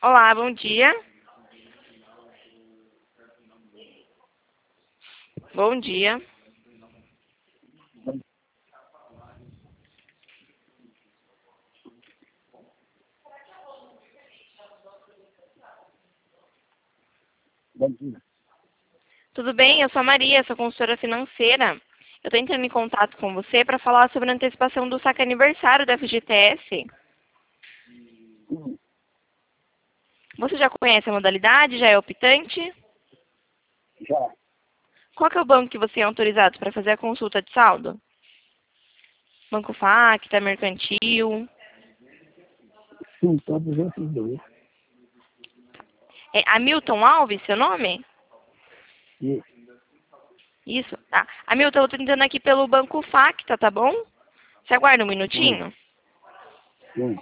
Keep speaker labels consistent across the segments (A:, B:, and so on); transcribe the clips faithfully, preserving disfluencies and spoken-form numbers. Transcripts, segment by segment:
A: Olá, bom dia. Bom dia.
B: Bom dia.
A: Tudo bem? Eu sou a Maria, sou consultora financeira. Eu estou entrando em contato com você para falar sobre a antecipação do saque aniversário da F G T S.
B: Hum,
A: Você já conhece a modalidade? Já é optante?
B: Já.
A: Qual que é o banco que você é autorizado para fazer a consulta de saldo? Banco Facta, Mercantil?
B: Sim, todos esses dois.
A: É Hamilton Alves, seu nome?
B: E,
A: Isso. Tá. Hamilton, eu estou tentando aqui pelo Banco Facta, tá bom? Você aguarda um
B: sim,
A: minutinho?
B: sim.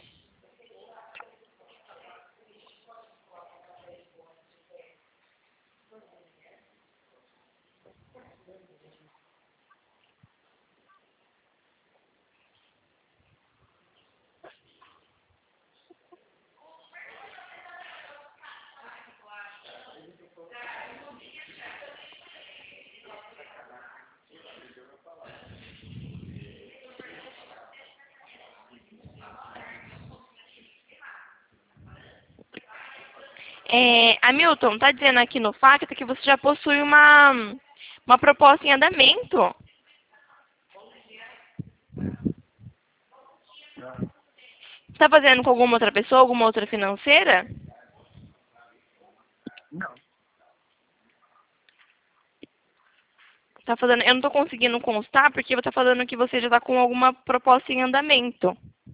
A: É, Hamilton, tá dizendo aqui no Facta que você já possui uma, uma proposta em andamento. Está fazendo com alguma outra pessoa, alguma outra financeira?
B: Não.
A: Tá fazendo, eu não estou conseguindo constar porque você está falando que você já está com alguma proposta em andamento.